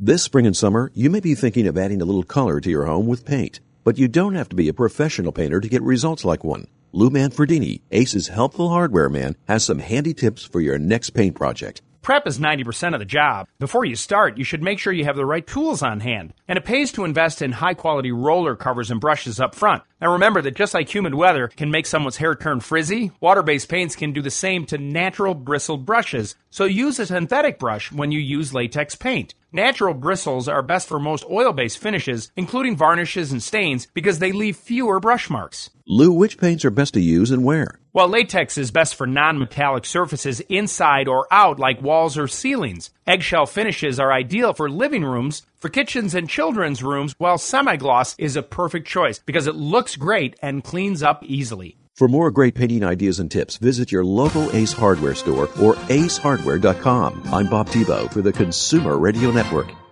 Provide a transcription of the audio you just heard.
This spring and summer, you may be thinking of adding a little color to your home with paint, but you don't have to be a professional painter to get results like one. Lou Manfredini, Ace's helpful hardware man, has some handy tips for your next paint project. Prep is 90% of the job. Before you start, you should make sure you have the right tools on hand. And it pays to invest in high-quality roller covers and brushes up front. Now remember that just like humid weather can make someone's hair turn frizzy, water-based paints can do the same to natural bristled brushes. So use a synthetic brush when you use latex paint. Natural bristles are best for most oil-based finishes, including varnishes and stains, because they leave fewer brush marks. Lou, which paints are best to use and where? Well, latex is best for non-metallic surfaces inside or out like walls or ceilings. Eggshell finishes are ideal for living rooms, for kitchens and children's rooms, while semi-gloss is a perfect choice because it looks great and cleans up easily. For more great painting ideas and tips, visit your local Ace Hardware store or acehardware.com. I'm Bob Tebow for the Consumer Radio Network.